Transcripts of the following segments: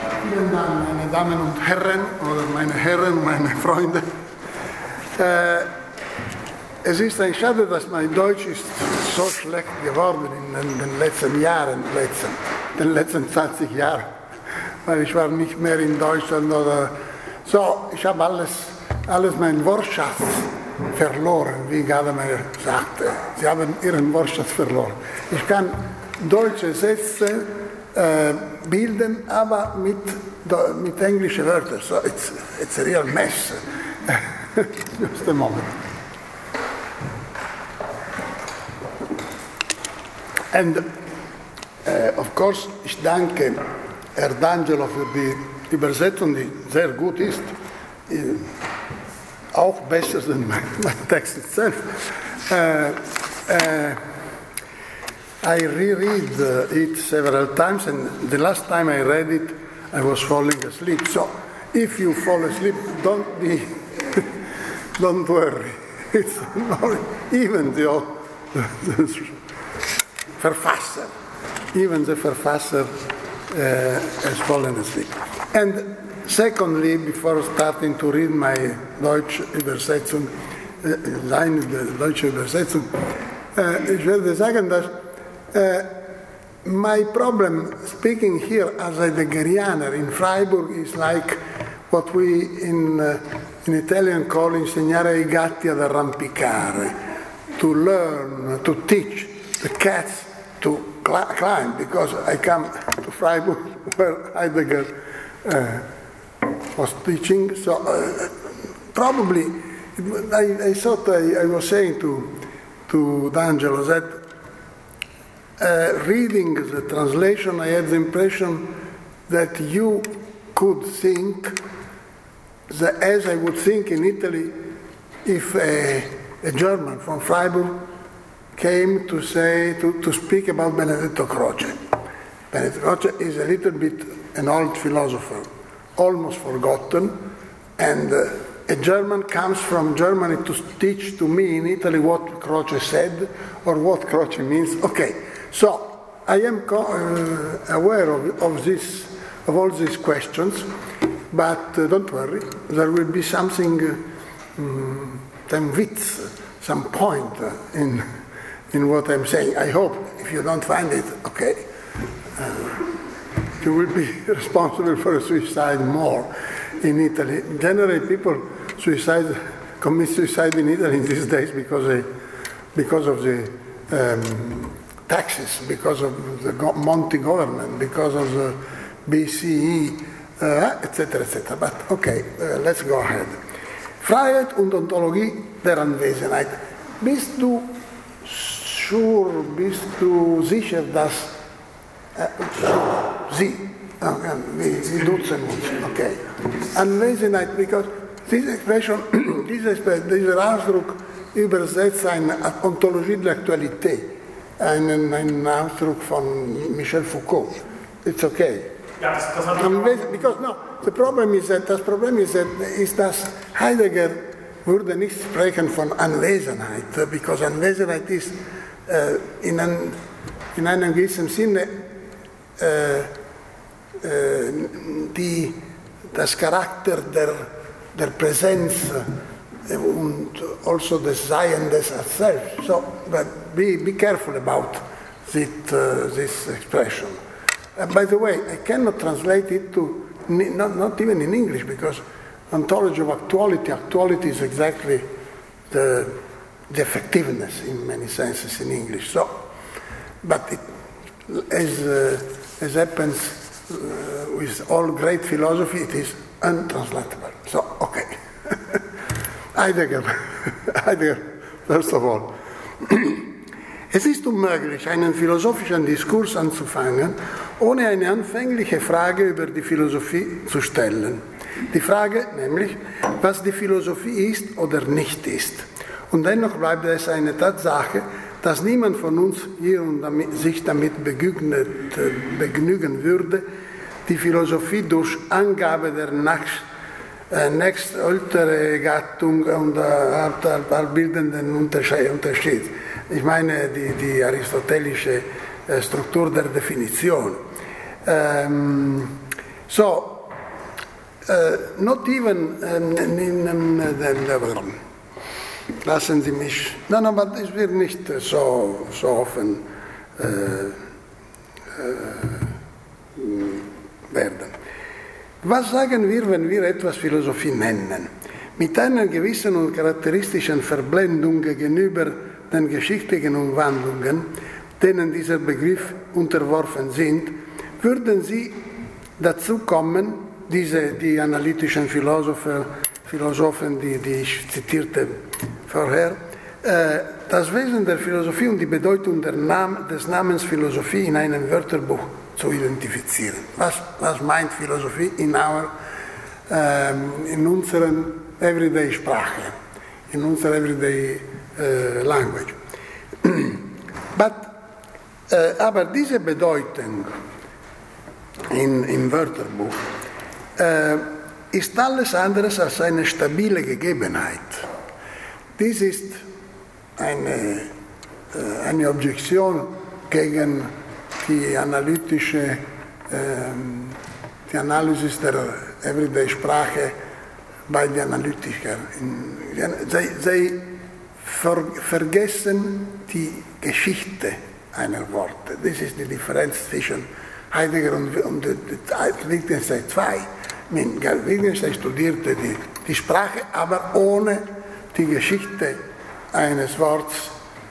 Vielen Dank, meine Damen und Herren, oder meine Herren, meine Freunde. Es ist ein Schade, dass mein Deutsch ist so schlecht geworden in den letzten Jahren, den letzten 20 Jahren, weil ich war nicht mehr in Deutschland oder so. Ich habe alles mein Wortschatz verloren, wie Gadamer sagte. Sie haben ihren Wortschatz verloren. Ich kann deutsche Sätze bilden, aber mit englischen Wörtern. So it's a real mess. Just a moment. And of course, ich danke Herr D'Angelo für die Übersetzung, die sehr gut ist. Auch besser als mein Text itself. I reread it several times, and the last time I read it, I was falling asleep. So, if you fall asleep, don't worry. It's not, even the Verfasser, even the Verfasser has fallen asleep. And secondly, before starting to read my deutsche Übersetzung, ich werde sagen, dass my problem speaking here as a Heideggerianer in Freiburg is like what we in Italian call insegnare ai gatti ad arrampicare, to learn, to teach the cats to climb, because I come to Freiburg where Heidegger was teaching. So probably I thought I was saying to D'Angelo that reading the translation, I had the impression that you could think as I would think in Italy if a German from Freiburg came to speak about Benedetto Croce. Benedetto Croce is a little bit an old philosopher, almost forgotten, and a German comes from Germany to teach to me in Italy what Croce said or what Croce means. Okay, so I am aware of all these questions, but don't worry, there will be something, some point in what I'm saying. I hope if you don't find it, okay, you will be responsible for a suicide more in Italy. Generally, people commit suicide in Italy in these days because of the taxes, because of the Monti government, because of the BCE, etc., etc. But okay, let's go ahead. Freiheit und Ontologie der Anwesenheit. Bist du sicher, dass Sie duzen uns, okay. Anwesenheit, because this expression, dieser Ausdruck übersetzt eine Ontologie de l'actualité, einen Ausdruck von Michel Foucault. It's okay. Ja, das hat because no, das Problem ist, dass Heidegger würde nicht sprechen von Anwesenheit, because Anwesenheit ist in einem gewissen Sinne das Charakter der Präsenz und also des Seiendes als Selbst. So, but be careful about this expression. By the way, I cannot translate it to, not even in English, because ontology of actuality is exactly the effectiveness in many senses in English. So, but as happens with all great philosophy, it is untranslatable. So, okay. Heidegger, first of all. Es ist unmöglich, einen philosophischen Diskurs anzufangen, ohne eine anfängliche Frage über die Philosophie zu stellen. Die Frage nämlich, was die Philosophie ist oder nicht ist. Und dennoch bleibt es eine Tatsache, dass niemand von uns hier sich damit begnügen würde, die Philosophie durch Angabe der nächstältere Gattung und bildenden Unterschied. Ich meine die aristotelische Struktur der Definition. So, not even, lassen Sie mich, nein, aber es wird nicht so offen werden. Was sagen wir, wenn wir etwas Philosophie nennen? Mit einer gewissen und charakteristischen Verblendung gegenüber den geschichtlichen Umwandlungen, denen dieser Begriff unterworfen sind, würden Sie dazu kommen, die analytischen Philosophen, die ich zitierte vorher, das Wesen der Philosophie und die Bedeutung des Namens Philosophie in einem Wörterbuch zu identifizieren. Was meint Philosophie in unseren everyday Sprache, in unserer everyday language? Aber diese Bedeutung im Wörterbuch ist alles anderes als eine stabile Gegebenheit. Dies ist eine Objektion gegen die analytische, die Analysis der Everyday-Sprache bei den Analytikern. Sie vergessen die Geschichte einer Worte. Das ist die Differenz zwischen Heidegger und Wittgenstein II. Wittgenstein studierte die Sprache, aber ohne die Geschichte eines Wortes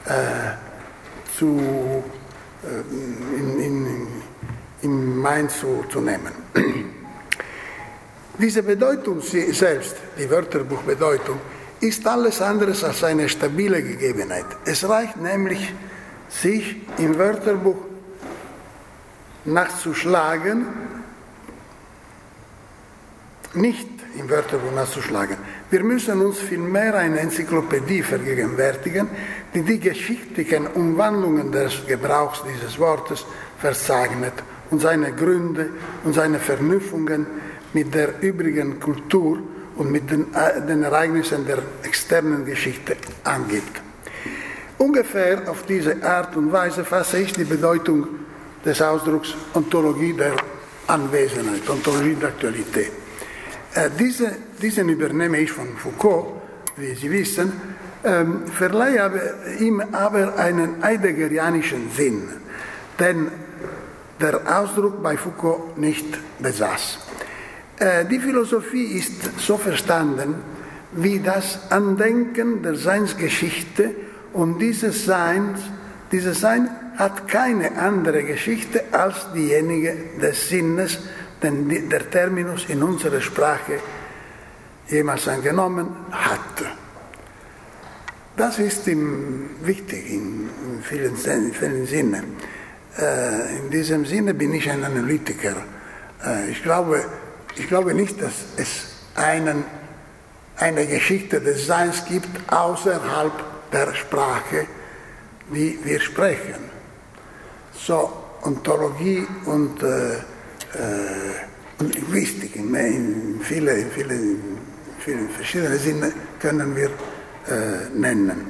in Mind zu nehmen. Diese Bedeutung selbst, die Wörterbuchbedeutung, ist alles andere als eine stabile Gegebenheit. Es reicht nämlich, sich im Wörterbuch nachzuschlagen, nicht im Wörterbuch nachzuschlagen. Wir müssen uns vielmehr eine Enzyklopädie vergegenwärtigen, die die geschichtlichen Umwandlungen des Gebrauchs dieses Wortes verzeichnet und seine Gründe und seine Verknüpfungen mit der übrigen Kultur und mit den Ereignissen der externen Geschichte angibt. Ungefähr auf diese Art und Weise fasse ich die Bedeutung des Ausdrucks Ontologie der Anwesenheit, Ontologie der Aktualität. Diesen übernehme ich von Foucault, wie Sie wissen, verleihe ihm aber einen heideggerianischen Sinn, den der Ausdruck bei Foucault nicht besaß. Die Philosophie ist so verstanden wie das Andenken der Seinsgeschichte, und dieses Sein hat keine andere Geschichte als diejenige des Sinnes, den der Terminus in unserer Sprache jemals angenommen hat. Das ist wichtig in vielen Sinnen. In diesem Sinne bin ich ein Analytiker. Ich glaube nicht, dass es eine Geschichte des Seins gibt außerhalb der Sprache, die wir sprechen. So, Ontologie und Linguistik in vielen verschiedenen Sinne können wir nennen.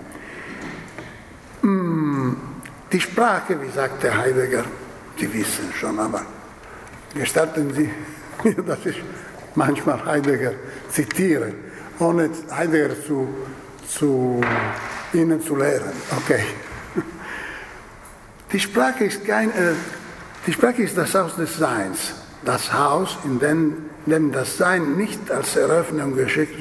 Die Sprache, wie sagte Heidegger, Sie wissen schon, aber gestatten Sie mir, dass ich manchmal Heidegger zitiere, ohne Heidegger Ihnen zu lehren. Okay. Die Sprache ist das Haus des Seins, das Haus, in dem das Sein nicht als Eröffnung geschickt,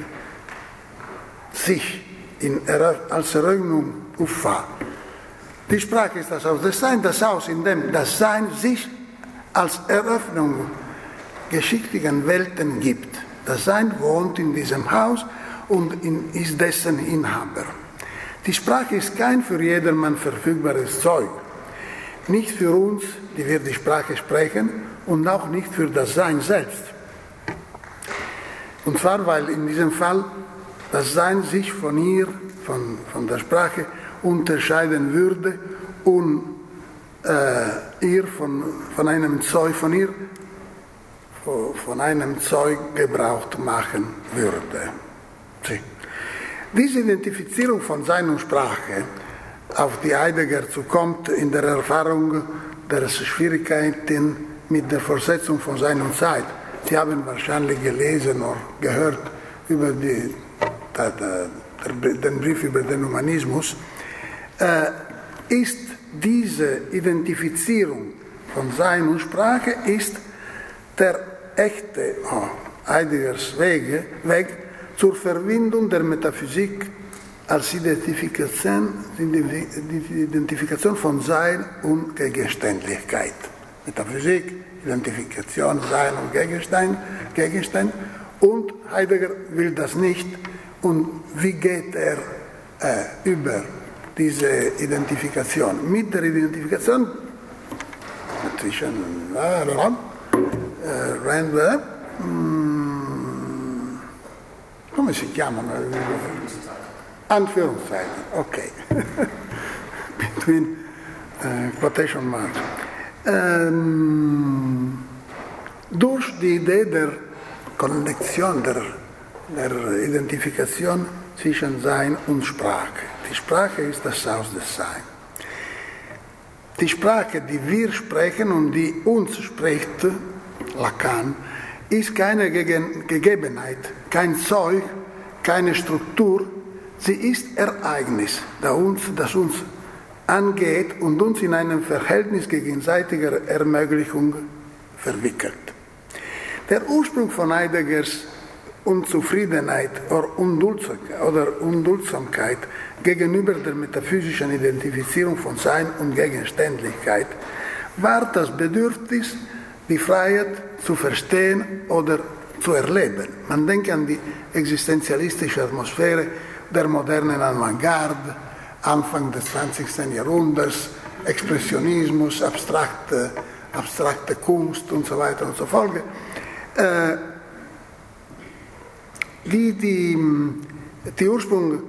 sich als Eröffnung auffahrt. Die Sprache ist das Haus des Seins, das Haus, in dem das Sein sich als Eröffnung geschicklichen Welten gibt. Das Sein wohnt in diesem Haus und ist dessen Inhaber. Die Sprache ist kein für jedermann verfügbares Zeug. Nicht für uns, die wir die Sprache sprechen, und auch nicht für das Sein selbst. Und zwar, weil in diesem Fall das Sein sich von ihr, von der Sprache, unterscheiden würde und ihr von einem Zeug Gebrauch machen würde. Diese Identifizierung von Sein und Sprache, auf die Heidegger zukommt in der Erfahrung der Schwierigkeiten mit der Fortsetzung von Sein und Zeit, Sie haben wahrscheinlich gelesen oder gehört über den Brief über den Humanismus, ist diese Identifizierung von Sein und Sprache ist der echte Heideggers Weg zur Verbindung der Metaphysik als Identifikation von Sein und Gegenständlichkeit. Metaphysik, Identifikation, Sein und Gegenstand. Und Heidegger will das nicht. Und wie geht er über diese Identifikation? Mit der Identifikation zwischen Randall, come si chiamano? Anführungszeichen, okay. Between quotation marks. Durch die Idee der Konnektion, der Identifikation zwischen Sein und Sprache. Die Sprache ist das Haus des Seins. Die Sprache, die wir sprechen und die uns spricht, Lacan, ist keine Gegebenheit, kein Zeug, keine Struktur. Sie ist Ereignis, das uns angeht und uns in einem Verhältnis gegenseitiger Ermöglichung verwickelt. Der Ursprung von Heideggers Unzufriedenheit oder Unduldsamkeit gegenüber der metaphysischen Identifizierung von Sein und Gegenständlichkeit war das Bedürfnis, die Freiheit zu verstehen oder zu erleben. Man denkt an die existenzialistische Atmosphäre der modernen Avantgarde, Anfang des 20. Jahrhunderts, Expressionismus, abstrakte Kunst und so weiter und so fort. Der Ursprung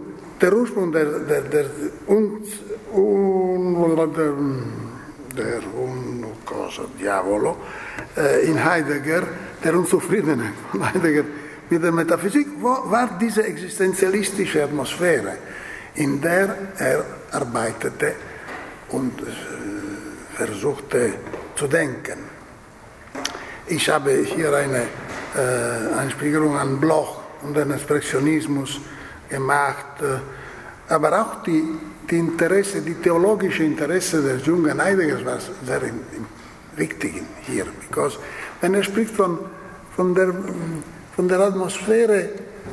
in Heidegger, der Unzufriedenheit von Heidegger mit der Metaphysik, war diese existenzialistische Atmosphäre, in der er arbeitete und versuchte zu denken. Ich habe hier eine Anspiegelung an Bloch und den Expressionismus gemacht, aber auch die theologische Interesse des jungen Heideggers war sehr wichtig hier, because wenn er spricht von der Atmosphäre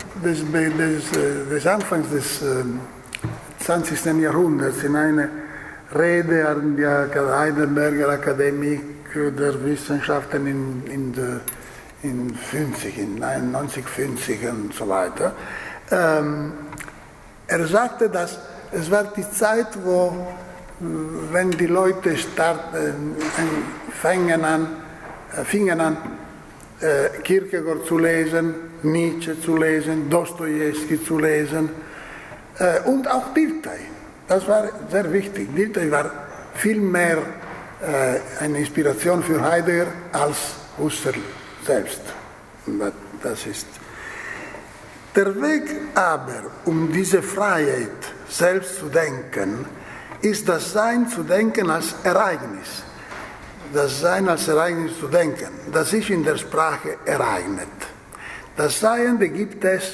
des Anfangs des 20. Jahrhunderts in einer Rede an der Heidelberger Akademie der Wissenschaften in 1950 und so weiter. Er sagte, dass es war die Zeit, wenn die Leute fingen an, Kierkegaard zu lesen, Nietzsche zu lesen, Dostojewski zu lesen und auch Dilthey. Das war sehr wichtig. Dilthey war viel mehr eine Inspiration für Heidegger als Husserl selbst. Das ist der Weg aber, um diese Freiheit selbst zu denken, ist das Sein zu denken als Ereignis. Das Sein als Ereignis zu denken, das sich in der Sprache ereignet. Das Seiende gibt es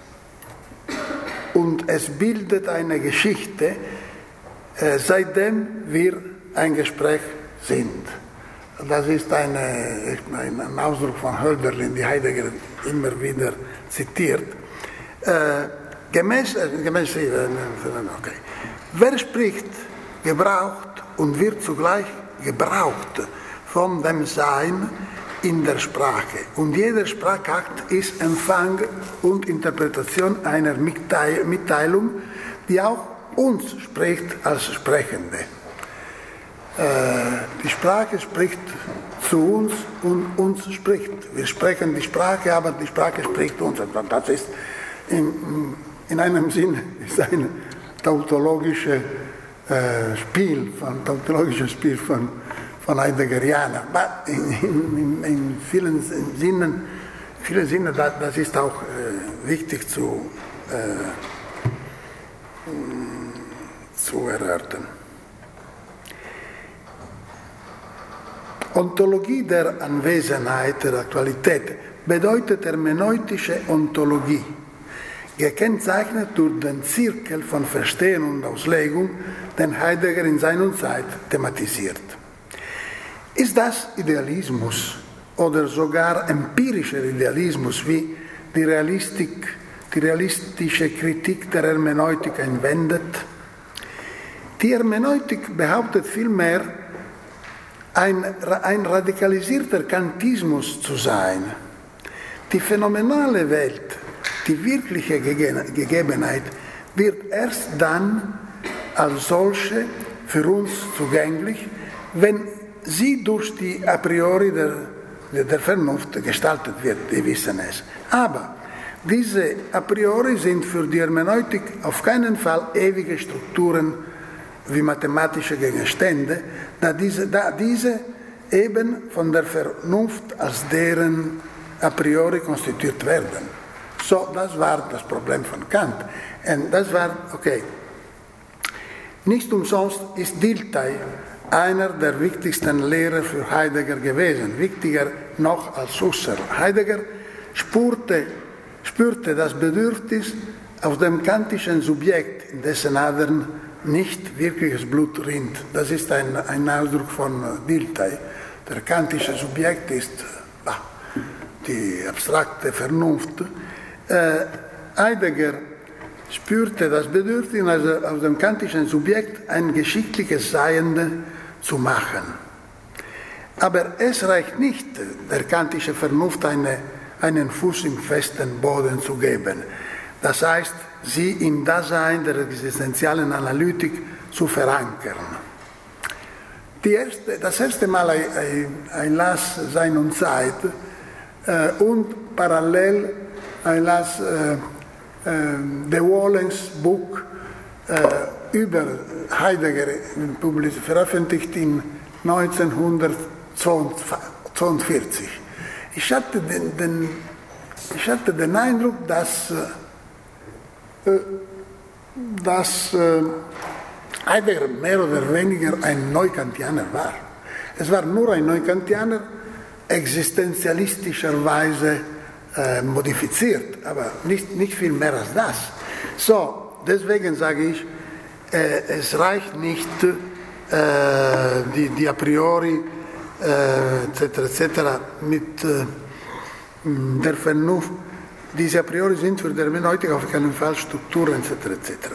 und es bildet eine Geschichte, seitdem wir ein Gespräch sind. Das ist ein Ausdruck von Hölderlin, die Heidegger immer wieder zitiert. Okay. Wer spricht, gebraucht und wird zugleich gebraucht von dem Sein in der Sprache. Und jeder Sprachakt ist Empfang und Interpretation einer Mitteilung, die auch uns spricht als Sprechende. Die Sprache spricht zu uns und uns spricht. Wir sprechen die Sprache, aber die Sprache spricht uns. Und das ist in einem Sinne ist ein tautologisches Spiel von Heideggerianern. Aber in vielen Sinnen, das ist auch wichtig zu erörtern. Ontologie der Anwesenheit, der Aktualität, bedeutet hermeneutische Ontologie, gekennzeichnet durch den Zirkel von Verstehen und Auslegung, den Heidegger in seiner Zeit thematisiert. Ist das Idealismus oder sogar empirischer Idealismus, wie die realistische Kritik der Hermeneutik einwendet? Die Hermeneutik behauptet vielmehr, ein radikalisierter Kantismus zu sein. Die phänomenale Welt, die wirkliche Gegebenheit, wird erst dann als solche für uns zugänglich, wenn sie durch die a priori der Vernunft gestaltet wird, wir wissen es. Aber diese a priori sind für die Hermeneutik auf keinen Fall ewige Strukturen wie mathematische Gegenstände, da diese eben von der Vernunft als deren a priori konstituiert werden. So, das war das Problem von Kant. Und das war, okay. Nicht umsonst ist Dilthey einer der wichtigsten Lehrer für Heidegger gewesen, wichtiger noch als Husserl. Heidegger spürte das Bedürfnis auf dem kantischen Subjekt, in dessen Adern nicht wirkliches Blut rinnt. Das ist ein Ausdruck von Dilthey. Der kantische Subjekt ist die abstrakte Vernunft. Heidegger spürte das Bedürfnis, also aus dem kantischen Subjekt ein geschichtliches Sein zu machen. Aber es reicht nicht, der kantischen Vernunft einen Fuß im festen Boden zu geben. Das heißt, sie im Dasein der existenziellen Analytik zu verankern. Das erste Mal ich las Sein und Zeit und parallel ich las De Wollens Buch über Heidegger, veröffentlicht in 1942. Ich hatte den Eindruck, dass Heidegger mehr oder weniger ein Neukantianer war. Es war nur ein Neukantianer, existenzialistischerweise modifiziert, aber nicht viel mehr als das. So, deswegen sage ich, es reicht nicht, die a priori etc. mit der Vernunft, diese a priori sind für die Hermeneutik auf keinen Fall Strukturen etc.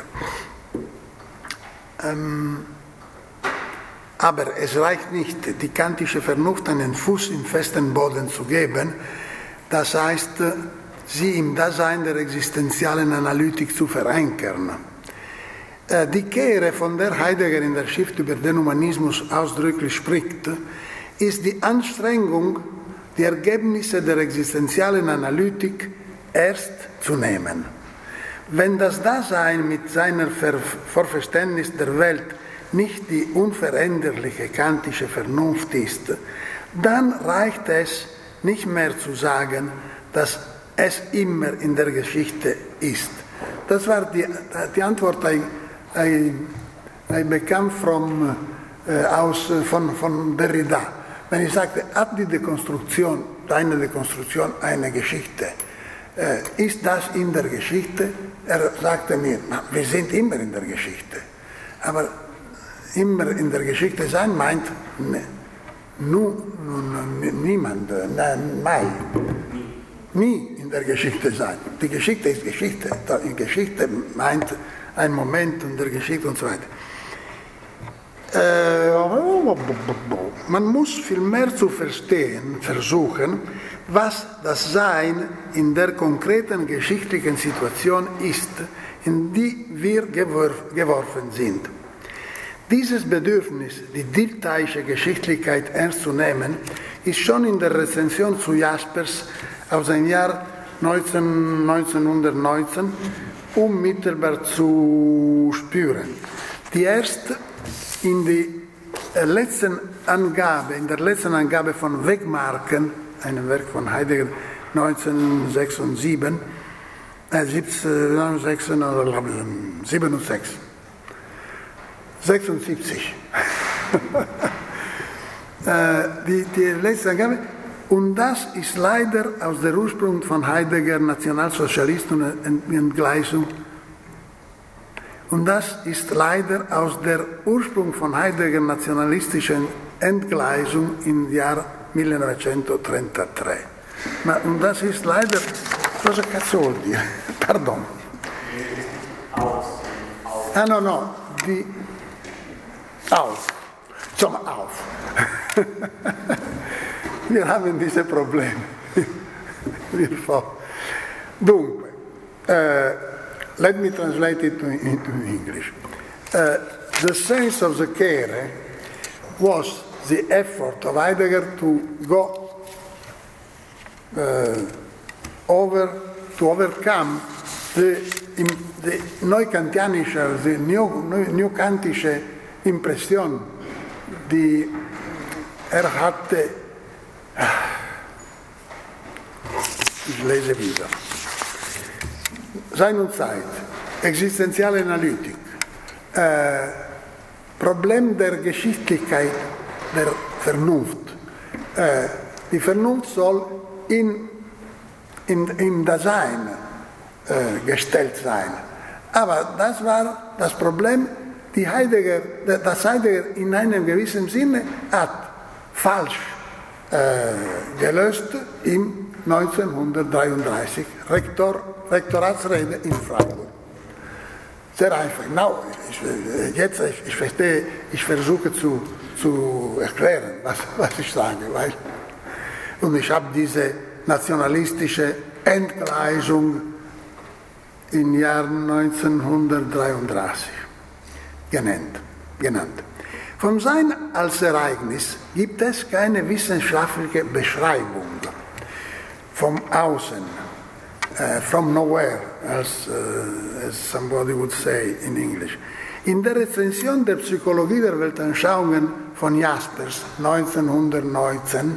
Aber es reicht nicht, die kantische Vernunft einen Fuß im festen Boden zu geben, das heißt, sie im Dasein der existenziellen Analytik zu verankern. Die Kehre, von der Heidegger in der Schrift über den Humanismus ausdrücklich spricht, ist die Anstrengung, die Ergebnisse der existenziellen Analytik erst zu nehmen. Wenn das Dasein mit seiner Vorverständnis der Welt nicht die unveränderliche kantische Vernunft ist, dann reicht es nicht mehr zu sagen, dass es immer in der Geschichte ist. Das war die Antwort, ich bekam von Derrida. Wenn ich sagte, hat die Dekonstruktion, deine Dekonstruktion eine Geschichte, ist das in der Geschichte? Er sagte mir, wir sind immer in der Geschichte. Aber immer in der Geschichte sein meint niemand, nie in der Geschichte sein. Die Geschichte ist Geschichte. Die Geschichte meint ein Moment in der Geschichte und so weiter. Man muss vielmehr zu verstehen, versuchen, was das Sein in der konkreten geschichtlichen Situation ist, in die wir geworfen sind. Dieses Bedürfnis, die Diltheyische Geschichtlichkeit ernst zu nehmen, ist schon in der Rezension zu Jaspers aus dem Jahr 1919 unmittelbar zu spüren, die erst in der letzten Angabe von Wegmarken, einem Werk von Heidegger 1967, 76. die letzte Angabe. Und das ist leider aus der Ursprung von Heidegger Nationalsozialisten und Entgleisung. Und das ist leider aus der Ursprung von Heidegger nationalistischen Entgleisung im Jahr 1933. Und das ist leider, cosa cazzo vuol dire? Pardon. Ah no, auf. Insomma, auf. Wir haben diese Probleme. Dunque, let me translate it into English. The sense of the Kere was the effort of Heidegger to go to overcome the neukantianische, the new-kantische Impression, die hatte, ich lese wieder, Sein und Zeit, existenziale Analytik, Problem der Geschichtlichkeit der Vernunft. Die Vernunft soll im Dasein gestellt sein. Aber das war das Problem, das Heidegger in einem gewissen Sinne hat falsch gelöst im 1933 Rektoratsrede in Freiburg. Sehr einfach. Ich verstehe, ich versuche zu erklären, was ich sage. Und ich habe diese nationalistische Entgleisung im Jahr 1933 genannt. Von Sein als Ereignis gibt es keine wissenschaftliche Beschreibung vom Außen, from nowhere, as somebody would say in English. In der Rezension der Psychologie der Weltanschauungen von Jaspers 1919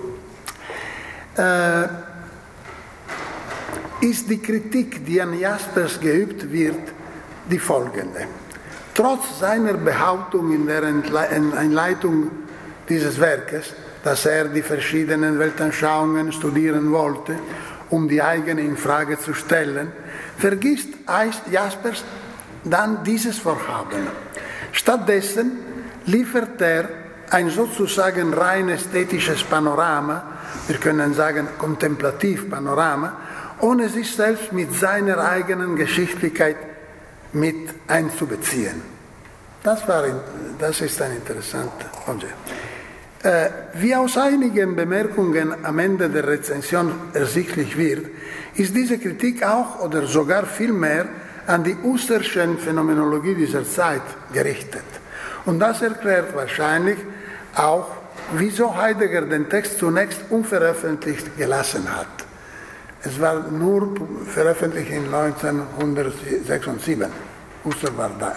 ist die Kritik, die an Jaspers geübt wird, die folgende. Trotz seiner Behauptung in der Einleitung dieses Werkes, dass er die verschiedenen Weltanschauungen studieren wollte, um die eigene in Frage zu stellen, vergisst Jaspers dann dieses Vorhaben. Stattdessen liefert er ein sozusagen rein ästhetisches Panorama, wir können sagen kontemplativ Panorama, ohne sich selbst mit seiner eigenen Geschichtlichkeit mit einzubeziehen. Das ist ein interessanter Objekt. Wie aus einigen Bemerkungen am Ende der Rezension ersichtlich wird, ist diese Kritik auch oder sogar vielmehr an die Husserlsche Phänomenologie dieser Zeit gerichtet. Und das erklärt wahrscheinlich auch, wieso Heidegger den Text zunächst unveröffentlicht gelassen hat. Es war nur veröffentlicht in 1906. Husserl war da.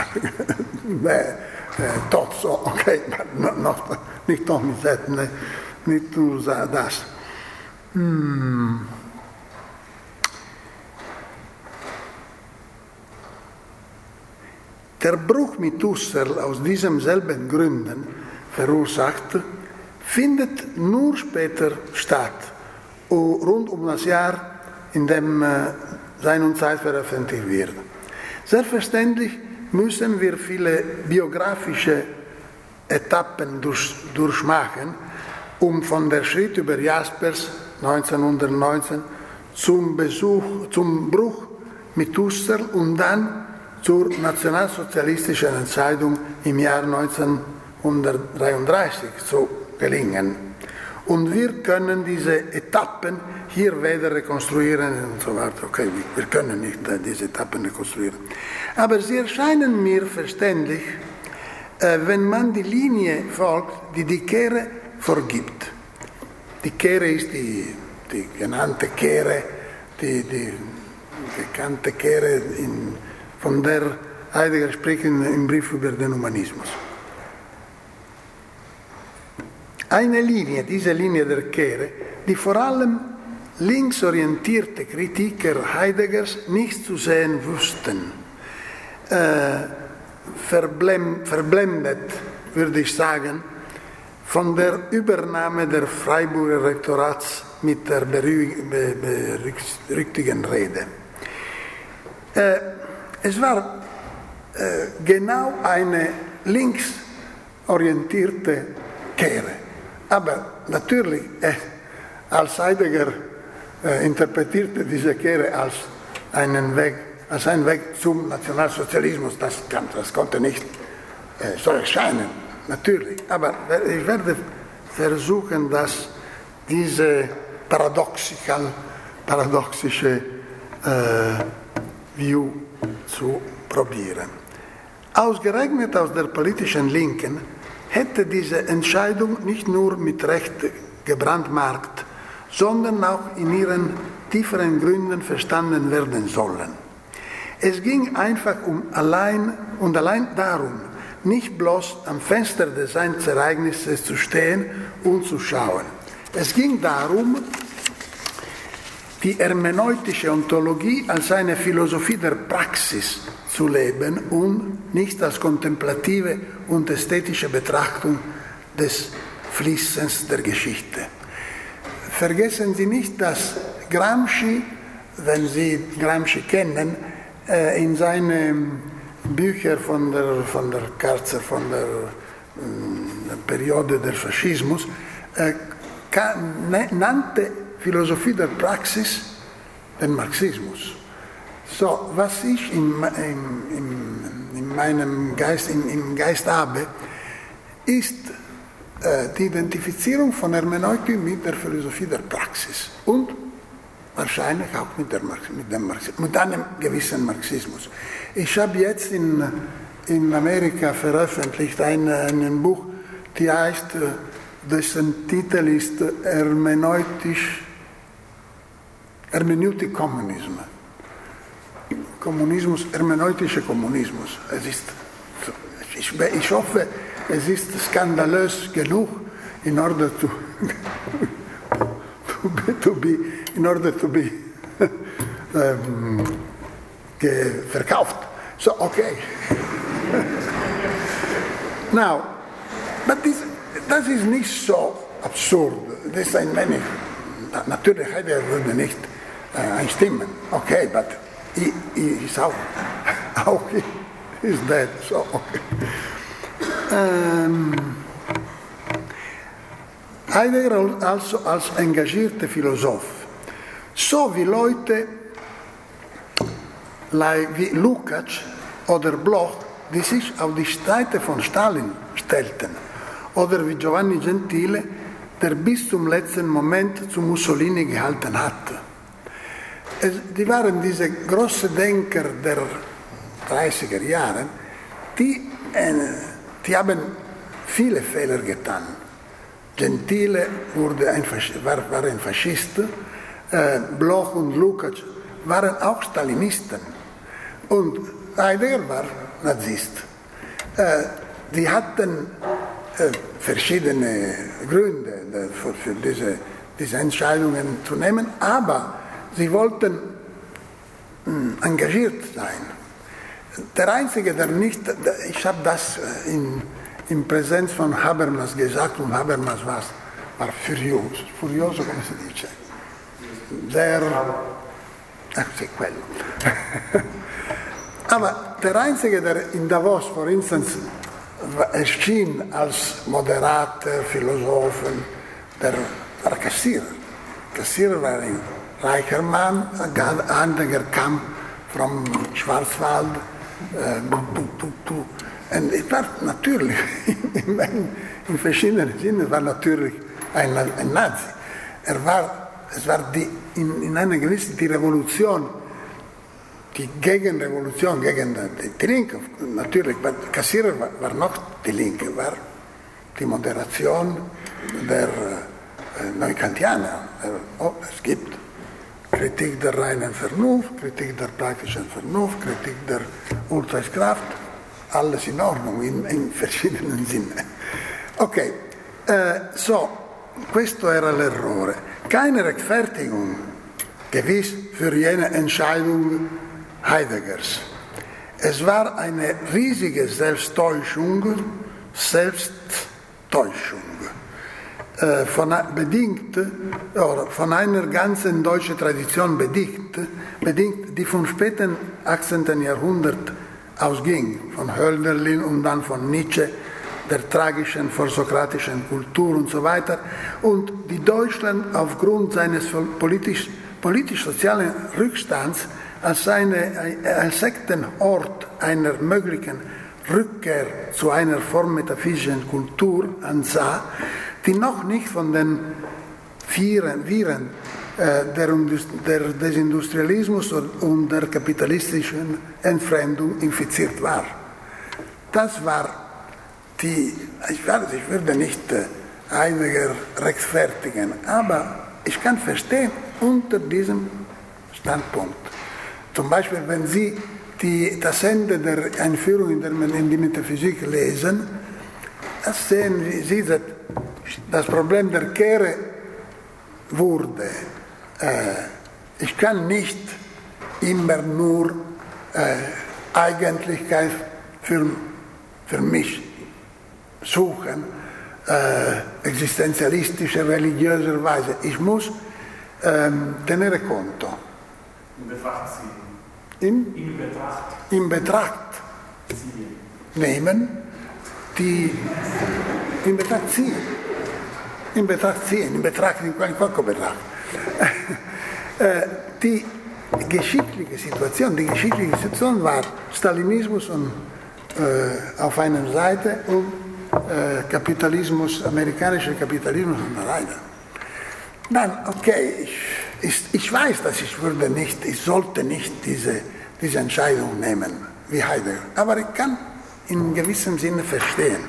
Tot so, okay, nicht doch nicht nur das. Der Bruch mit Husserl aus diesen selben Gründen verursacht, findet nur später statt, rund um das Jahr, in dem Sein und Zeit veröffentlicht wird. Selbstverständlich müssen wir viele biografische Etappen durchmachen, um von der Schritt über Jaspers 1919 zum Bruch mit Husserl und dann zur nationalsozialistischen Entscheidung im Jahr 1933 zu gelingen. Und wir können diese Etappen hier weder rekonstruieren und so weiter. Okay, wir können nicht diese Etappen rekonstruieren. Aber sie erscheinen mir verständlich, wenn man die Linie folgt, die die Kere vorgibt. Die Kere ist die genannte Kere, die bekannte Kere, von der Heidegger spricht im Brief über den Humanismus. Eine Linie, diese Linie der Kere, die vor allem linksorientierte Kritiker Heideggers nicht zu sehen wussten. Verblendet, würde ich sagen, von der Übernahme der Freiburger Rektorats mit der berüchtigten Rede. Es war genau eine linksorientierte Kehre. Aber natürlich, als Heidegger interpretierte diese Kehre als einen Weg zum Nationalsozialismus. Das konnte nicht so erscheinen, natürlich. Aber ich werde versuchen, diese paradoxische View zu probieren. Ausgerechnet aus der politischen Linken hätte diese Entscheidung nicht nur mit Recht gebrandmarkt, sondern auch in ihren tieferen Gründen verstanden werden sollen. Es ging einfach allein darum, nicht bloß am Fenster des Ereignisses zu stehen und zu schauen. Es ging darum, die hermeneutische Ontologie als eine Philosophie der Praxis zu leben und nicht als kontemplative und ästhetische Betrachtung des Fließens der Geschichte. Vergessen Sie nicht, dass Gramsci, wenn Sie Gramsci kennen, in seinen Büchern von der Karzer, von der Periode des Faschismus, nannte Philosophie der Praxis den Marxismus. So, was ich in meinem Geist, im Geist habe, ist die Identifizierung von Hermeneutik mit der Philosophie der Praxis und wahrscheinlich auch mit einem gewissen Marxismus. Ich habe jetzt in Amerika veröffentlicht ein Buch, dessen Titel ist Hermeneutik Kommunismus, hermeneutischer Kommunismus. Ich hoffe, es ist skandalös genug, in order to be verkauft. So, okay. Now, but das ist nicht so absurd. Das ist ein wenig, natürlich Heidegger würde nicht einstimmen. Okay, but he is auch is dead, so okay. Heidegger also als engagierter Philosoph, so wie Leute wie Lukács oder Bloch, die sich auf die Seite von Stalin stellten, oder wie Giovanni Gentile, der bis zum letzten Moment zu Mussolini gehalten hatte. Die waren diese großen Denker der 30er Jahre, die haben viele Fehler getan. Gentile war ein Faschist, Bloch und Lukács waren auch Stalinisten und Heidegger war Nazist. Die hatten verschiedene Gründe für diese Entscheidungen zu nehmen, aber sie wollten engagiert sein. Der Einzige, der nicht, ich habe das in Präsenz von Habermas gesagt, und Habermas war furioso come si dice, quello. Aber der Einzige, der in Davos, for instance, erschien als moderater Philosoph, der war Kassierer. Kassierer war ein reicher Mann, Heidegger kam vom Schwarzwald, und es war natürlich, in verschiedenen Sinnen, war natürlich ein Nazi. Es war in einer gewissen die Revolution, die Gegenrevolution gegen die Linke, natürlich, aber Kassierer war noch die Linke, war die Moderation der Neukantianer. Es gibt Kritik der reinen Vernunft, Kritik der praktischen Vernunft, Kritik der Urteilskraft, alles in Ordnung, in verschiedenen Sinnen. Ok, questo era l'errore. Keine Rechtfertigung gewiss für jene Entscheidung Heideggers. Es war eine riesige Selbsttäuschung. bedingt, oder von einer ganzen deutschen Tradition bedingt, die vom späten 18. Jahrhundert ausging, von Hölderlin und dann von Nietzsche, der tragischen vorsokratischen Kultur und so weiter, und die Deutschland aufgrund seines politisch-sozialen Rückstands als sekten Ort einer möglichen Rückkehr zu einer vormetaphysischen Kultur ansah, die noch nicht von den Viren des Industrialismus und der kapitalistischen Entfremdung infiziert war. Das war ich würde nicht Heidegger rechtfertigen, aber ich kann verstehen unter diesem Standpunkt. Zum Beispiel, wenn Sie das Ende der Einführung in die Metaphysik lesen, das sehen Sie, dass das Problem der Kehre wurde. Ich kann nicht immer nur Eigentlichkeit für mich suchen, existenzialistischer, religiöser Weise. Ich muss tenere conto. In Betracht ziehen. In Betracht nehmen, in qualche Betracht. Die geschichtliche Situation war Stalinismus auf einer Seite und Kapitalismus, amerikanischer Kapitalismus an der Seite. Dann, okay, ich weiß, dass ich sollte nicht diese Entscheidung nehmen, wie Heidegger, aber ich kann in gewissem Sinne verstehen.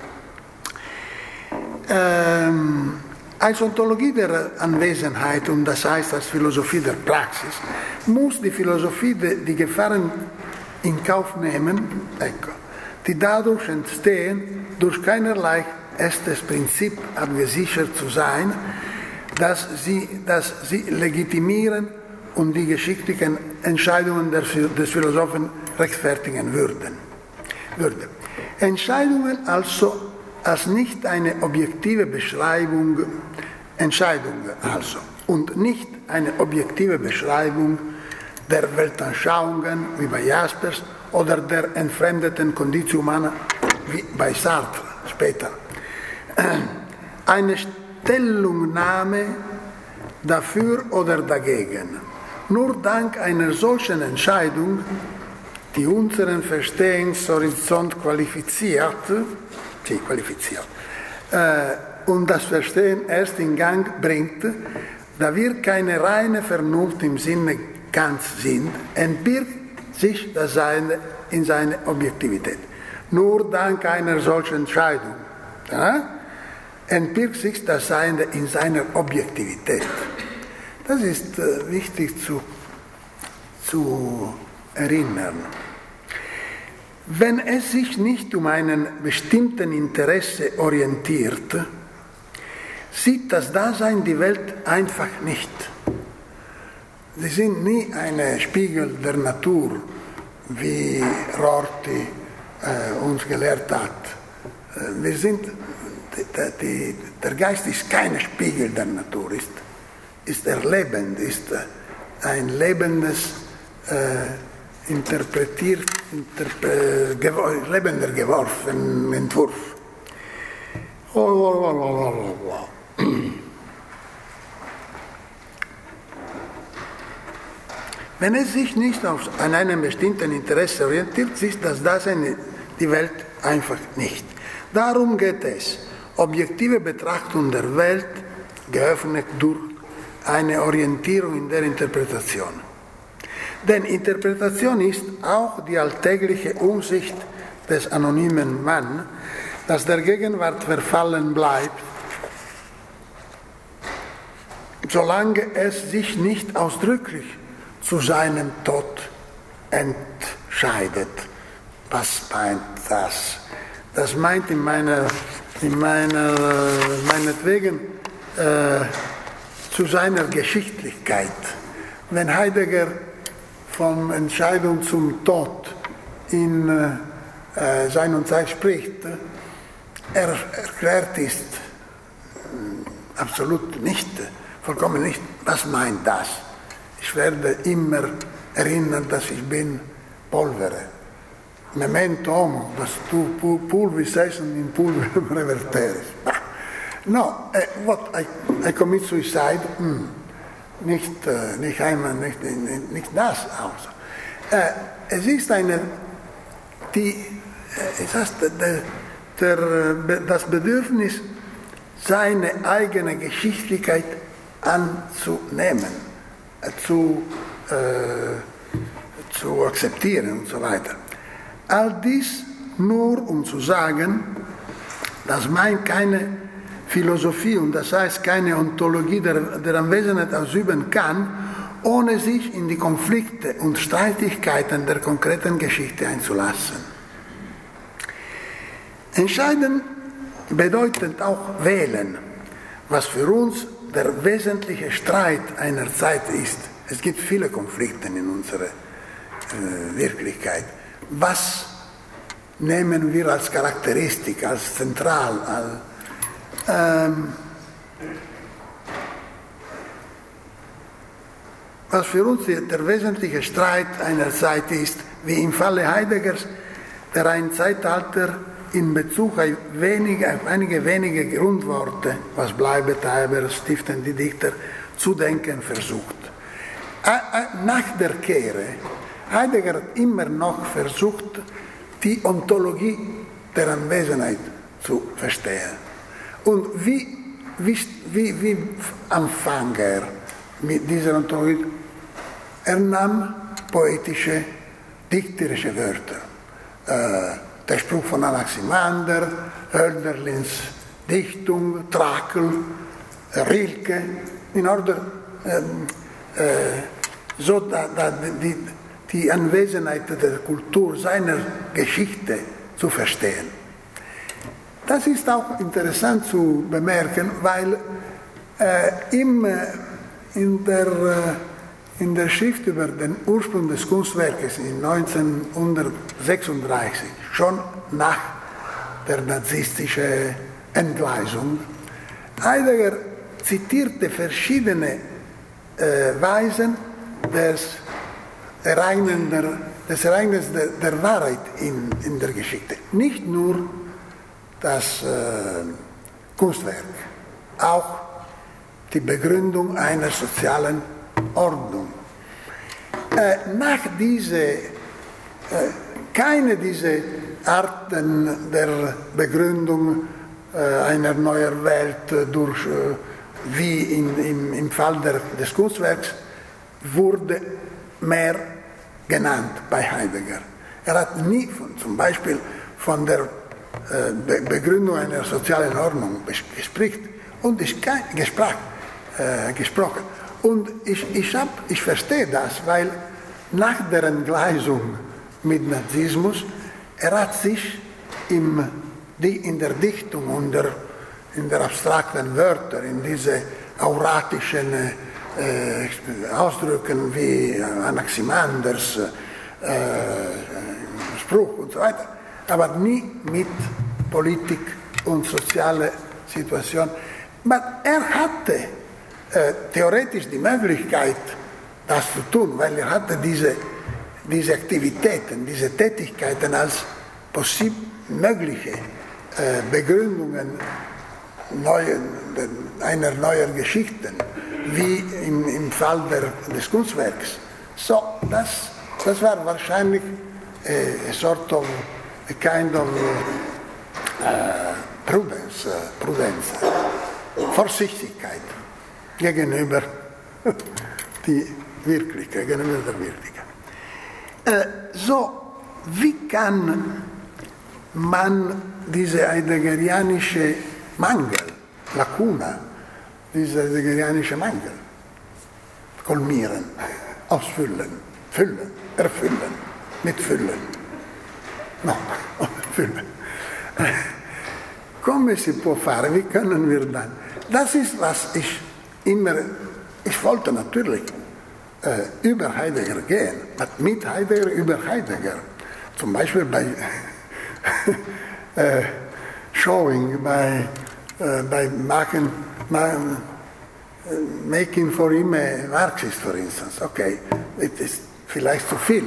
Als Ontologie der Anwesenheit, und das heißt als Philosophie der Praxis, muss die Philosophie die Gefahren in Kauf nehmen, die dadurch entstehen, durch keinerlei erstes Prinzip abgesichert zu sein, dass sie legitimieren und die geschicklichen Entscheidungen des Philosophen rechtfertigen würde. Entscheidungen also als nicht eine objektive Beschreibung, Entscheidungen also, und nicht eine objektive Beschreibung der Weltanschauungen, wie bei Jaspers, oder der entfremdeten Conditio Humana, wie bei Sartre später. Eine Stellungnahme dafür oder dagegen. Nur dank einer solchen Entscheidung, die unseren Verstehenshorizont qualifiziert, und das Verstehen erst in Gang bringt, da wir keine reine Vernunft im Sinne Kants sind, entbirgt sich das Seine in seine Objektivität. Nur dank einer solchen Entscheidung entbirgt sich das Seine in seiner Objektivität. Das ist wichtig zu erinnern. Wenn es sich nicht um einen bestimmten Interesse orientiert, sieht das Dasein die Welt einfach nicht. Sie sind nie ein Spiegel der Natur, wie Rorty uns gelehrt hat. Der Geist ist kein Spiegel der Natur, ist erlebend, ist ein lebendes, lebender geworfen Entwurf. Wenn es sich nicht an einem bestimmten Interesse orientiert, sieht das Dasein die Welt einfach nicht. Darum geht es. Objektive Betrachtung der Welt, geöffnet durch eine Orientierung in der Interpretation. Denn Interpretation ist auch die alltägliche Umsicht des anonymen Mann, das der Gegenwart verfallen bleibt, solange es sich nicht ausdrücklich zu seinem Tod entscheidet. Was meint das? Das meint meinetwegen zu seiner Geschichtlichkeit. Wenn Heidegger von Entscheidung zum Tod in Sein und Zeit spricht, er erklärt ist absolut nicht, vollkommen nicht. Was meint das? Ich werde immer erinnern, dass ich bin Polvere. Memento homo, dass tu pulvis es und in pulverem reverteris. No, what, I commit suicide? Nicht einmal, nicht das auch. Es ist das Bedürfnis, seine eigene Geschichtlichkeit anzunehmen, zu akzeptieren und so weiter. All dies nur, um zu sagen, dass man keine Philosophie und das heißt keine Ontologie der Anwesenheit ausüben kann, ohne sich in die Konflikte und Streitigkeiten der konkreten Geschichte einzulassen. Entscheidend bedeutet auch wählen, was für uns der wesentliche Streit einer Zeit ist. Es gibt viele Konflikte in unserer Wirklichkeit. Was nehmen wir als Charakteristik, als zentral, was für uns der wesentliche Streit einer Zeit ist, wie im Falle Heideggers, der ein Zeitalter in Bezug auf einige wenige Grundworte, was bleibt aber, stiften die Dichter, zu denken versucht. Nach der Kehre, Heidegger hat immer noch versucht, die Ontologie der Anwesenheit zu verstehen. Und wie empfang er mit dieser Ontologie? Er nahm poetische, dichterische Wörter. Der Spruch von Anaximander, Hölderlins Dichtung, Trakel, Rilke, in order so die Anwesenheit der Kultur, seiner Geschichte zu verstehen. Das ist auch interessant zu bemerken, weil in der Schrift über den Ursprung des Kunstwerkes in 1936, schon nach der nazistischen Entgleisung, Heidegger zitierte verschiedene Weisen des Ereignisses der Wahrheit in der Geschichte. Nicht nur das Kunstwerk, auch die Begründung einer sozialen Ordnung. Keine dieser Arten der Begründung einer neuen Welt wie im Fall des Kunstwerks wurde mehr genannt bei Heidegger. Er hat nie zum Beispiel von der Begründung einer sozialen Ordnung gesprochen. Und ich verstehe das, weil nach der Entgleisung mit Nazismus, er hat sich in der Dichtung und in der abstrakten Wörter, in diese auratischen Ausdrücken wie Anaximanders Spruch und so weiter, aber nie mit Politik und sozialer Situation. Aber er hatte theoretisch die Möglichkeit, das zu tun, weil er hatte diese Aktivitäten, diese Tätigkeiten als mögliche Begründungen einer neuen Geschichte, wie im Fall des Kunstwerks. So, das war wahrscheinlich a kind of prudence, Vorsichtigkeit gegenüber der Wirklichkeit. So, wie kann man diese heideggerianische Mangel, Lacuna, diese heideggerianische Mangel kolmieren, ausfüllen, erfüllen, mitfüllen? No, füllen. Come si può fare? Wie können wir dann? Das ist, was ich wollte natürlich über Heidegger gehen, mit Heidegger über Heidegger. Zum Beispiel bei Showing, bei by making for him a Marxist, for instance. Okay, it ist vielleicht zu viel.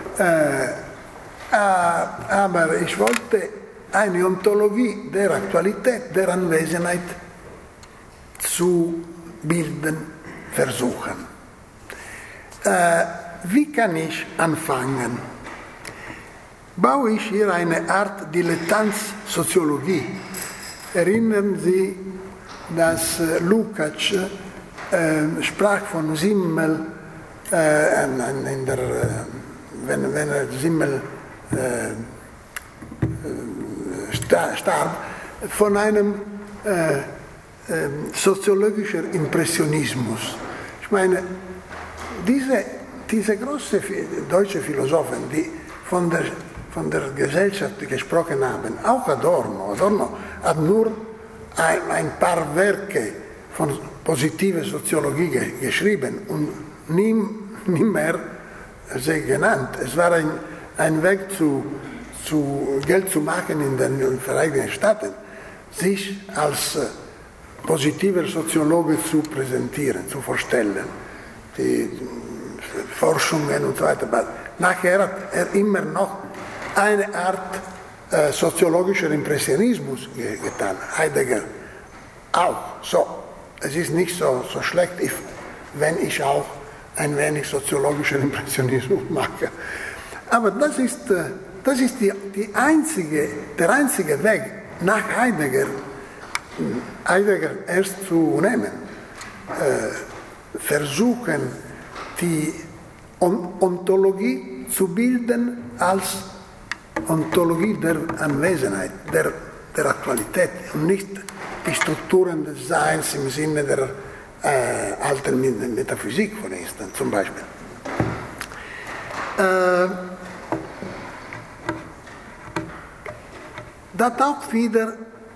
Aber ich wollte eine Ontologie der Aktualität, der Anwesenheit zu bilden versuchen. Wie kann ich anfangen? Baue ich hier eine Art Dilettanz-Soziologie? Erinnern Sie, dass Lukács sprach von Simmel, wenn er Simmel starb, von einem soziologischen Impressionismus. Ich meine, diese großen deutsche Philosophen, die von der Gesellschaft gesprochen haben, auch Adorno hat nur ein paar Werke von positiver Soziologie geschrieben und nie mehr sie genannt. Es war ein Weg zu Geld zu machen in den Vereinigten Staaten, sich als positiver Soziologe zu präsentieren, zu vorstellen, die Forschungen und so weiter. Aber nachher hat er immer noch eine Art soziologischer Impressionismus getan. Heidegger auch. So, es ist nicht so schlecht, wenn ich auch ein wenig soziologischen Impressionismus mache. Aber das ist der einzige Weg nach Heidegger erst zu nehmen. Versuchen, die Ontologie zu bilden als Ontologie der Anwesenheit, der Aktualität und nicht die Strukturen des Seins im Sinne der alten Metaphysik, von instance, zum Beispiel. Da taucht wieder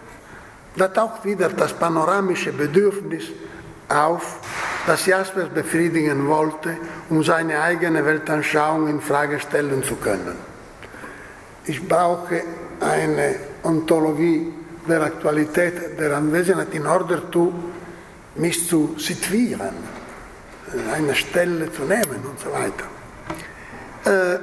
das panoramische Bedürfnis auf, das Jaspers befriedigen wollte, um seine eigene Weltanschauung in Frage stellen zu können. Ich brauche eine Ontologie der Aktualität, der Anwesenheit, in order mich zu situieren, eine Stelle zu nehmen und so weiter.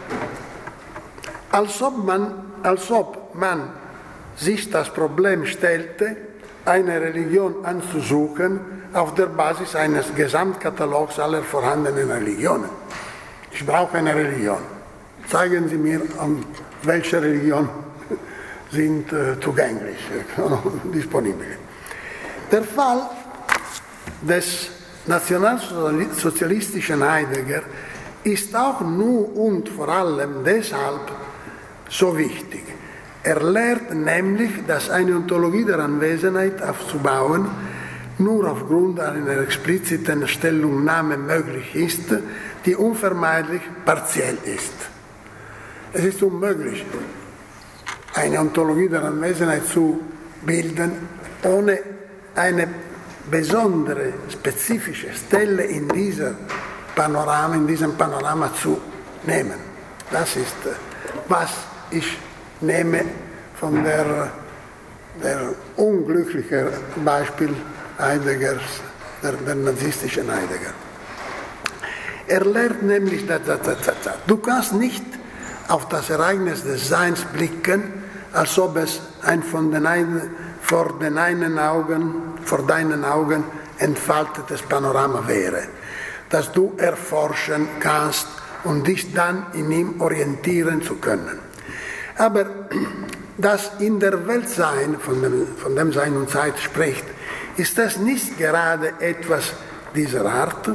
Als ob man sich das Problem stellte, eine Religion anzusuchen auf der Basis eines Gesamtkatalogs aller vorhandenen Religionen. Ich brauche eine Religion. Zeigen Sie mir, welche Religionen sind zugänglich, disponibel. Der Fall des nationalsozialistischen Heidegger ist auch nur und vor allem deshalb so wichtig. Er lehrt nämlich, dass eine Ontologie der Anwesenheit aufzubauen nur aufgrund einer expliziten Stellungnahme möglich ist, die unvermeidlich partiell ist. Es ist unmöglich, eine Ontologie der Anwesenheit zu bilden, ohne eine besondere, spezifische Stelle in diesem Panorama zu nehmen. Das ist, was ich nehme von der unglücklichen Beispiel Heideggers, der nazistischen Heidegger. Er lehrt nämlich, du kannst nicht auf das Ereignis des Seins blicken, als ob es ein vor deinen Augen entfaltetes Panorama wäre, das du erforschen kannst und dich dann in ihm orientieren zu können. Aber das in der Welt Sein, von dem Sein und Zeit spricht, ist das nicht gerade etwas dieser Art?